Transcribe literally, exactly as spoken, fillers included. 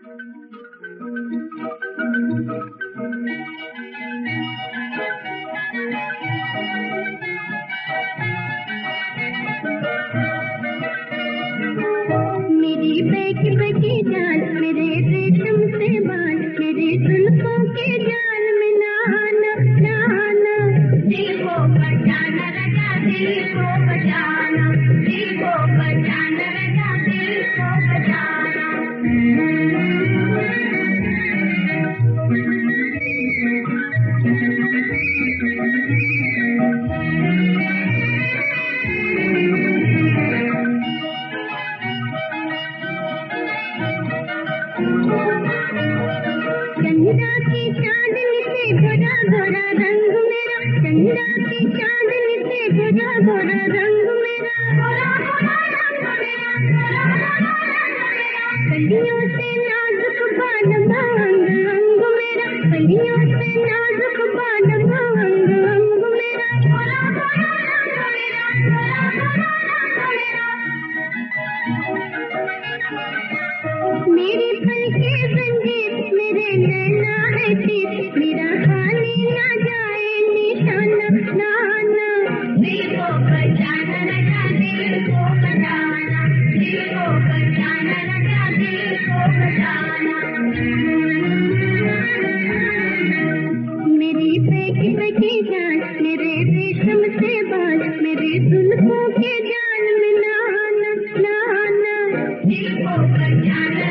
मेरी बेकी बेकी जान, मेरे रेशम से बाल, मेरे जुल्फों के जाल में नहाना नहाना। दिल को बचाना रजा, दिल को बचाना, दिल को बचाना रजा, दिल को बचाना। चंदा की चांदनी से भरा भरा रंग मेरा, चंदा की चांदनी से भरा भरा रंग मेरा, कलियों से नाजुक बाल अंग अंग मेरा, कलियों से नाजुक बाल अंग अंग मेरा। मेरी पलके जंजीर, मेरे नैना है तीर, मेरा खाली ना जाए निशाना नाना। दिल को बचाना रजा, दिल को बचाना, दिल को बचाना रजा, दिल को बचाना। मेरी बेकी बेकी जान, मेरे रेशम से बाल, मेरे जुल्फों के जाल में नहाना नहाना। दिल को बचाना